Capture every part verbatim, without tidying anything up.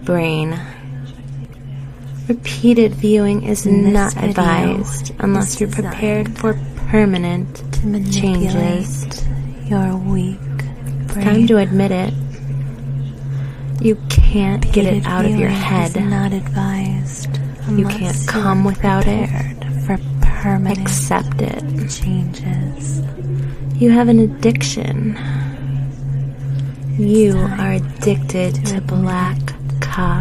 brain. Repeated viewing is not advised unless you're prepared for permanent changes. Your weak brain. Time to admit it. You can't get it out of your head. Not advised. You can't come without it. For permanent Accept it. changes. You have an addiction. You are addicted to black cock.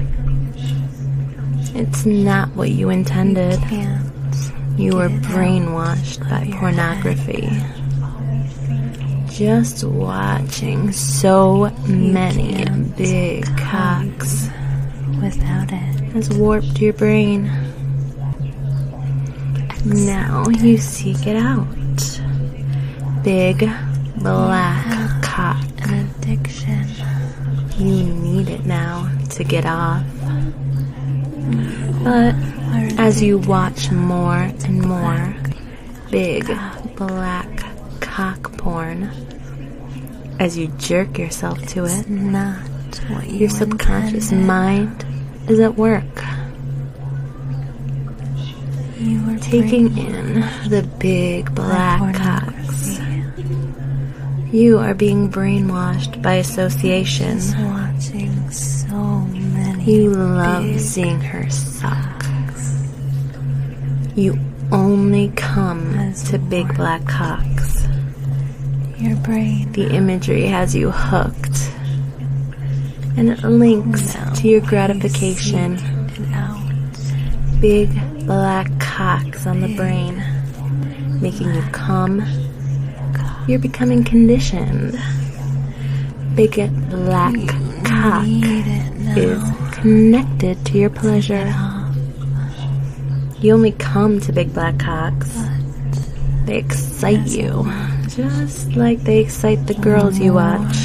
It's not what you intended. You were brainwashed by pornography. Just watching so many big cocks Without it has warped your brain. Now you seek it out. Big black cock. an addiction. You need it now to get off. But as you watch more and more big black cock porn, as you jerk yourself to it, Not what you your subconscious intended. mind is at work, You were taking in the big black cocks. You are being brainwashed by association. watching so many. You love big seeing her suck. You only come As to big black cocks. Your brain. The imagery has you hooked, and it links to your gratification. It out. Big black cocks on the brain, making you come. You're becoming conditioned. Big black cock Need it now. is connected to your pleasure. You only come to big black cocks. They excite you, just like they excite the girls you watch.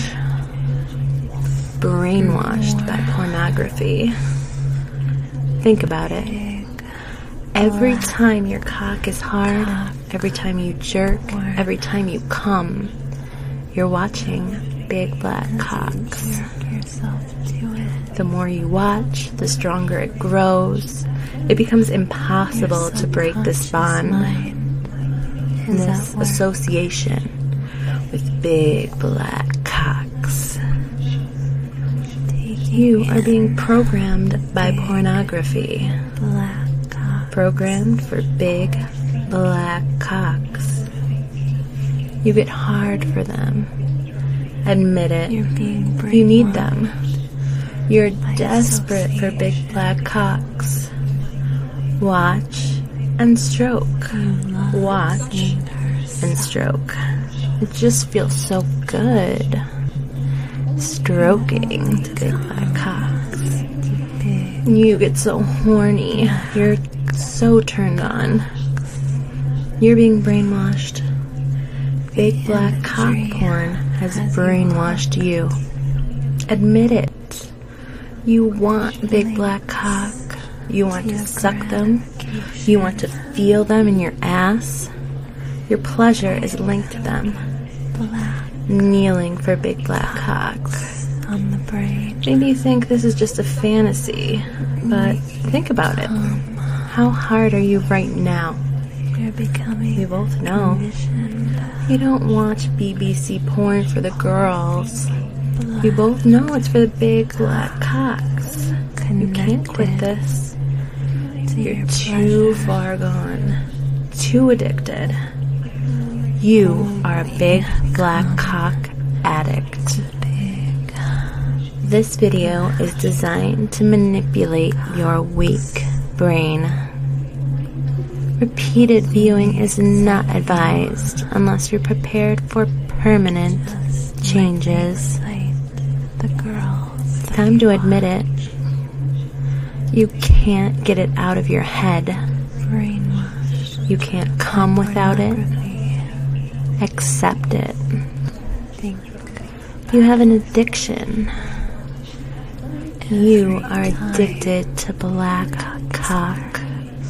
Brainwashed by pornography. Think about it. Every time your cock is hard, every time you jerk, every time you come, you're watching big black cocks. Yourself to it. The more you watch, the stronger it grows. It becomes impossible to break this bond, this association with big black cocks. You are being programmed by pornography. Black cock. Programmed for big black cocks. You get hard for them. Admit it. You're being You need brainwashed. them. You're desperate for big black cocks. Watch and stroke. Watch and stroke. It just feels so good. Stroking to big black cocks. You get so horny. You're so turned on. You're being brainwashed. Big black cock porn has brainwashed you. Admit it. You want big black cock. You want to suck them. You want to feel them in your ass. Your pleasure is linked to them. Kneeling for big black cocks. On the brain. Maybe you think this is just a fantasy, but think about it. How hard are you right now? You're becoming We both know. conditioned. You don't watch B B C porn for the girls. You both know it's for the big black cocks. You can't quit this. You're too far gone. Too addicted. You are a big black cock addict. This video is designed to manipulate your weak brain. Repeated viewing is not advised unless you're prepared for permanent changes. The girls. Time to admit it. You can't get it out of your head. Brainwashed. You can't come without it. Accept it. Think. You have an addiction. You are addicted to black cock.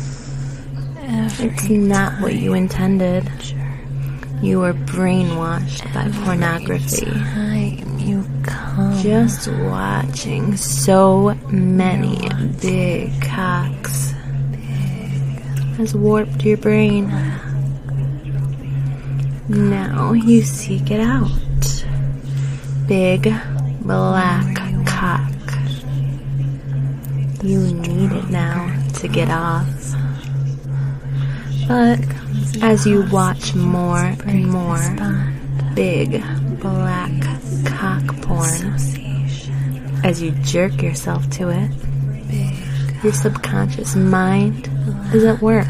It's not what you intended. You were brainwashed by pornography. Time you come Just watching so many big cocks has warped your brain. Now you seek it out. Big black cock. You need it now to get off. But as you watch more and more big black cock porn, as you jerk yourself to it, your subconscious mind is at work,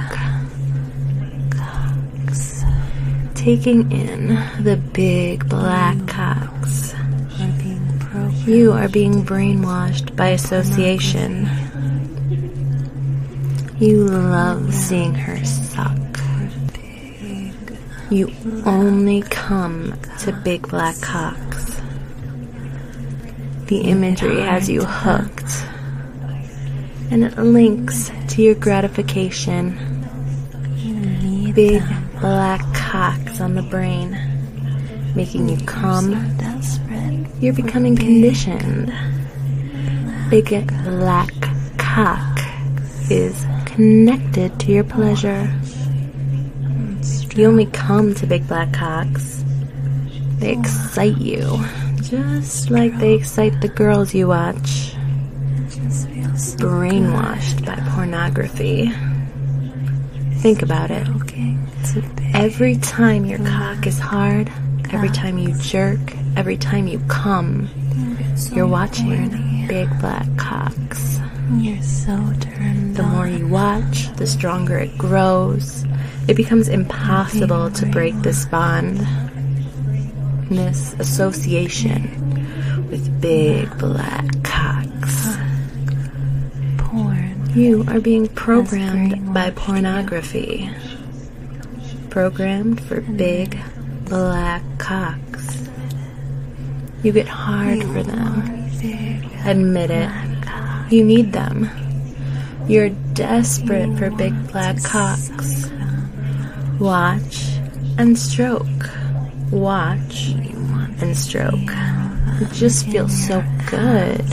taking in the big black cocks. You are being brainwashed by association. You love seeing her suck. You only come to big black cocks. The imagery has you hooked, and it links to your gratification. Big black cocks on the brain, making you come. You're becoming conditioned. Big black cock is connected to your pleasure. You only come to big black cocks. They excite you, just like they excite the girls you watch. Brainwashed by pornography. Think about it. Every time your cock is hard, every time you jerk, every time you come, you're watching big black cocks. You're so turned The more you watch, the stronger it grows. It becomes impossible to break this bond, this association with big black cocks. Porn. You are being programmed by pornography. Programmed for big black cocks. You get hard for them. Admit it. You need them. You're desperate for big black cocks. Watch and stroke. Watch and stroke. It just feels so good.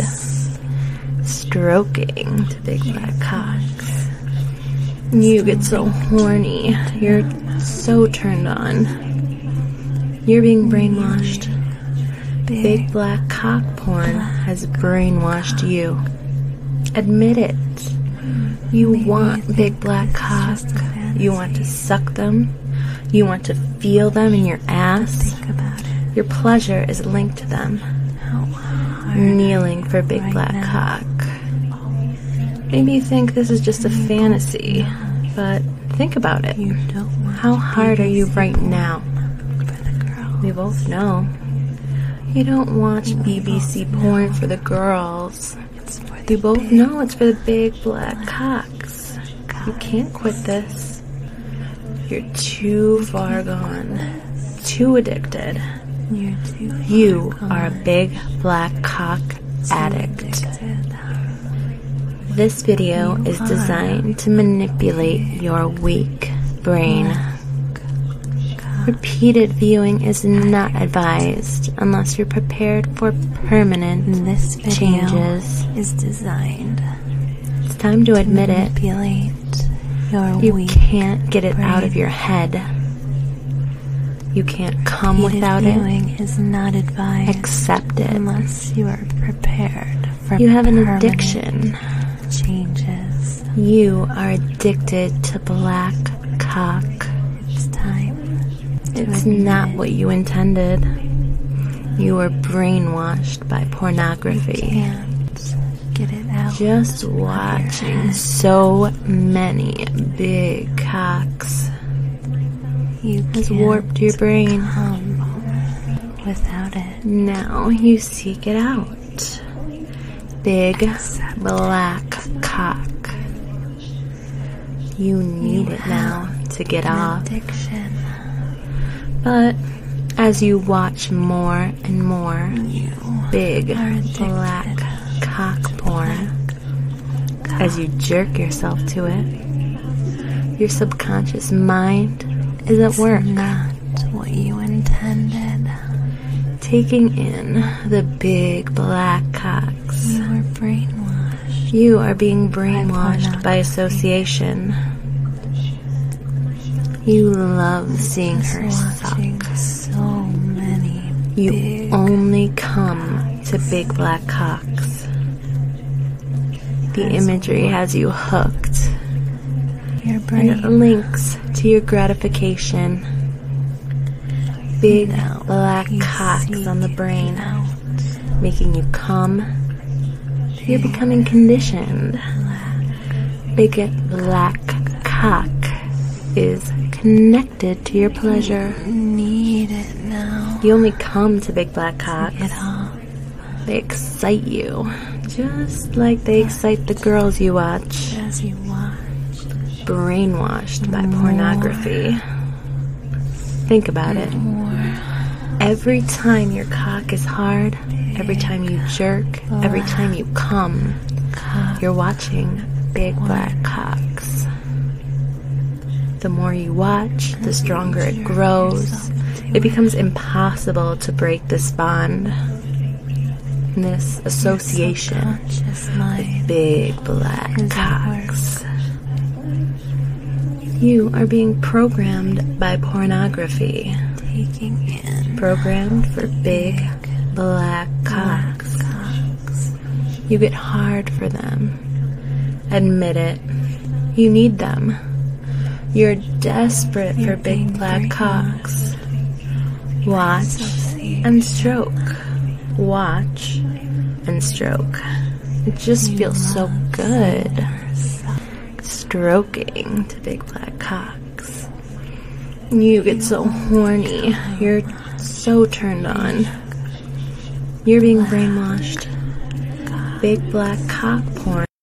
Stroking to big black cocks. You get so horny. You're so turned on. You're being brainwashed. Big black cock porn has brainwashed you. Admit it. You want big black cock. You want to suck them. You want to feel them in your ass. Your pleasure is linked to them. Kneeling for big black cock. Maybe you think this is just a fantasy, but think about it. How hard are you right now? We both know. You don't watch B B C porn for the girls. We both know it's for the big black cocks. You can't quit this. You're too far gone. Too addicted. You are a big black cock addict. This video is designed to manipulate your weak brain. Repeated viewing is not advised unless you're prepared for permanent This video changes. is designed It's time to admit to it. manipulate your You weak can't get it brain. out of your head. You can't come Repeated without it. viewing is not advised Accept it. unless you are prepared for You have an permanent addiction. changes. You are addicted to black cock. It's time to It's admit not it. what you intended. You were brainwashed by You pornography. can't get it out. Just watching so many big cocks You has can't warped your brain. come without it. Now you seek it out. Big Accept black cock. You need it now to get an off. addiction. But as you watch more and more You big are addicted. black cock porn, as you jerk yourself to it, your subconscious mind is at work, Not what you intended. taking in the big black cocks. You are brainwashed. You are being brainwashed by association. You love seeing her suck. So many You big only come to big black cocks. The imagery has you hooked. your And brain. it links to your gratification. Big Now black you cocks seek on the it brain, out. making you come. You're becoming conditioned. Big black cock is connected to your pleasure. Need it now. You only come to big black cocks. Get off. They excite you, just like they excite the girls you watch. As you watch. Brainwashed by pornography. Think about it. Every time your cock is hard, every time you jerk, every time you come, you're watching big black cocks. The more you watch, the stronger it grows. It becomes impossible to break this bond, this association with big black cocks. You are being programmed by pornography. Taking in Programmed for big black cocks. You get hard for them. Admit it. You need them. You're desperate for big black cocks. Watch and stroke. Watch and stroke. It just feels so good. Stroking to big black cocks. You get so horny. You're so turned on. You're being brainwashed. Big black cock porn